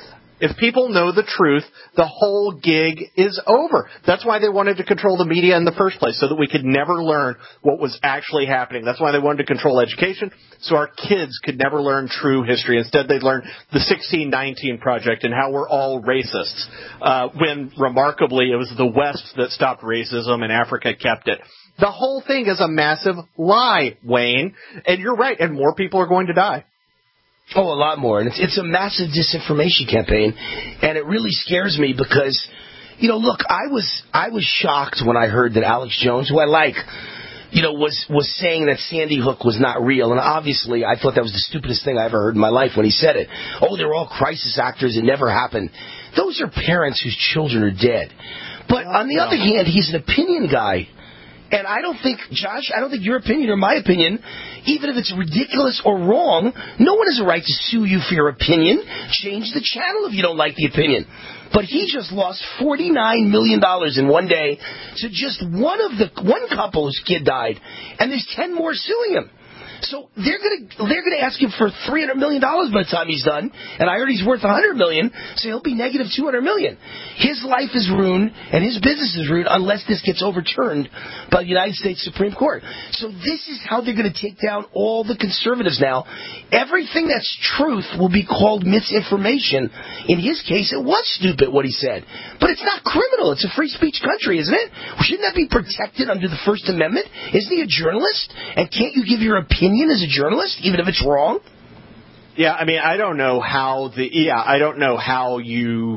If people know the truth, the whole gig is over. That's why they wanted to control the media in the first place, so that we could never learn what was actually happening. That's why they wanted to control education, so our kids could never learn true history. Instead, they'd learn the sixteen nineteen Project and how we're all racists, uh, when, remarkably, it was the West that stopped racism and Africa kept it. The whole thing is a massive lie, Wayne, and you're right, and more people are going to die. Oh, a lot more. And it's, it's a massive disinformation campaign, and it really scares me because, you know, look, I was I was shocked when I heard that Alex Jones, who I like, you know, was, was saying that Sandy Hook was not real. And obviously, I thought that was the stupidest thing I ever heard in my life when he said it. Oh, they're all crisis actors. It never happened. Those are parents whose children are dead. But on the other hand, he's an opinion guy. And I don't think, Josh, I don't think your opinion or my opinion, even if it's ridiculous or wrong, no one has a right to sue you for your opinion. Change the channel if you don't like the opinion. But he just lost forty-nine million dollars in one day to just one of the one couple whose kid died, and there's ten more suing him. So they're gonna they're gonna ask him for three hundred million dollars by the time he's done, and I heard he's worth a hundred million, so he'll be negative two hundred million. His life is ruined and his business is ruined unless this gets overturned by the United States Supreme Court. So this is how they're gonna take down all the conservatives now. Everything that's truth will be called misinformation. In his case, it was stupid what he said, but it's not criminal. It's a free speech country, isn't it? Shouldn't that be protected under the First Amendment? Isn't he a journalist? And can't you give your opinion as a journalist, even if it's wrong? Yeah, I mean, I don't know how the yeah, I don't know how you,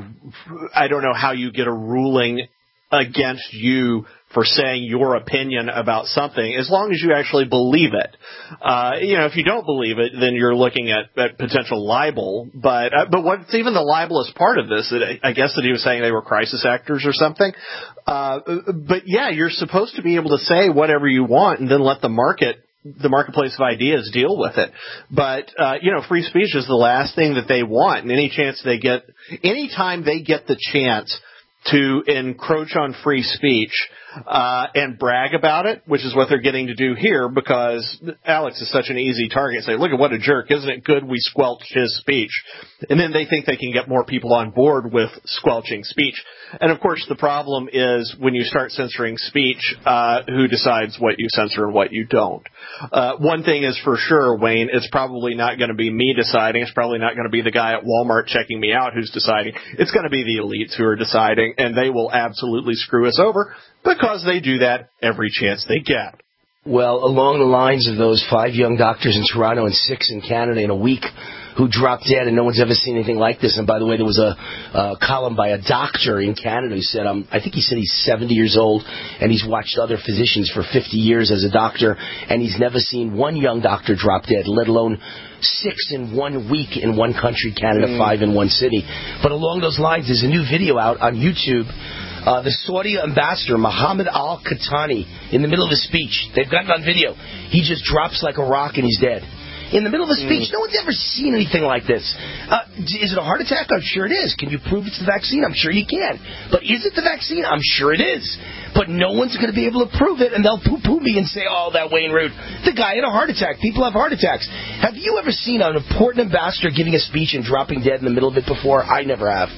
I don't know how you get a ruling against you for saying your opinion about something, as long as you actually believe it. Uh, you know, if you don't believe it, then you're looking at, at potential libel. But uh, but what's even the libelous part of this? That I guess that he was saying they were crisis actors or something. Uh, but yeah, you're supposed to be able to say whatever you want and then let the market. the marketplace of ideas deal with it. But, uh, you know, free speech is the last thing that they want. And any chance they get, any time they get the chance to encroach on free speech, uh, and brag about it, which is what they're getting to do here, because Alex is such an easy target. Say, look at what a jerk. Isn't it good we squelched his speech? And then they think they can get more people on board with squelching speech. And, of course, the problem is when you start censoring speech, uh, who decides what you censor and what you don't? Uh, one thing is for sure, Wayne, it's probably not going to be me deciding. It's probably not going to be the guy at Walmart checking me out who's deciding. It's going to be the elites who are deciding, and they will absolutely screw us over because they do that every chance they get. Well, along the lines of those five young doctors in Toronto and six in Canada in a week who dropped dead, and no one's ever seen anything like this. And by the way, there was a, a column by a doctor in Canada who said, um, I think he said he's seventy years old, and he's watched other physicians for fifty years as a doctor, and he's never seen one young doctor drop dead, let alone six in one week in one country, Canada, mm. five in one city. But along those lines, there's a new video out on YouTube. Uh, the Saudi ambassador, Mohammed Al-Qahtani, in the middle of a speech, they've got it on video. He just drops like a rock and he's dead. In the middle of a speech, mm. no one's ever seen anything like this. Uh, is it a heart attack? I'm sure it is. Can you prove it's the vaccine? I'm sure you can. But is it the vaccine? I'm sure it is. But no one's going to be able to prove it, and they'll poo-poo me and say, oh, that Wayne Root, the guy had a heart attack. People have heart attacks. Have you ever seen an important ambassador giving a speech and dropping dead in the middle of it before? I never have.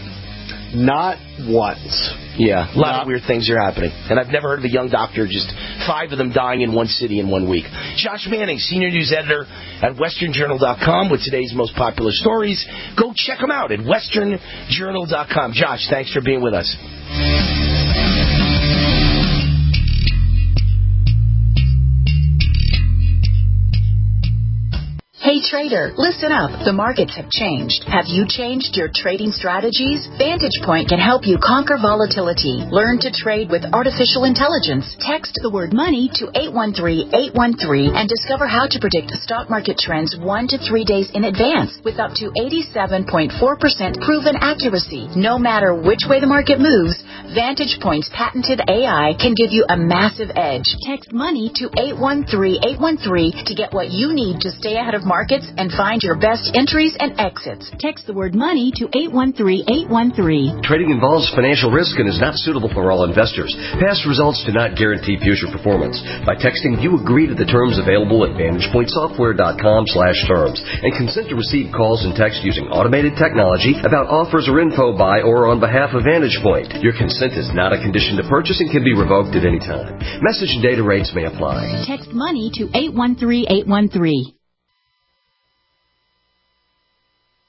Not once. Yeah, a lot Not. of weird things are happening. And I've never heard of a young doctor, just five of them dying in one city in one week. Josh Manning, senior news editor at Western Journal dot com with today's most popular stories. Go check them out at Western Journal dot com. Josh, thanks for being with us. Hey trader, listen up. The markets have changed. Have you changed your trading strategies? Vantage Point can help you conquer volatility. Learn to trade with artificial intelligence. Text the word money to eight one three, eight one three and discover how to predict stock market trends one to three days in advance with up to eighty-seven point four percent proven accuracy. No matter which way the market moves, Vantage Point's patented A I can give you a massive edge. Text money to eight one three, eight one three to get what you need to stay ahead of market markets and find your best entries and exits. Text the word money to eight one three eight one three. Trading involves financial risk and is not suitable for all investors. Past results do not guarantee future performance. By texting, you agree to the terms available at vantage point software dot com slash terms and consent to receive calls and text using automated technology about offers or info by or on behalf of Vantage Point. Your consent is not a condition to purchase and can be revoked at any time. Message and data rates may apply. Text money to eight one three eight one three.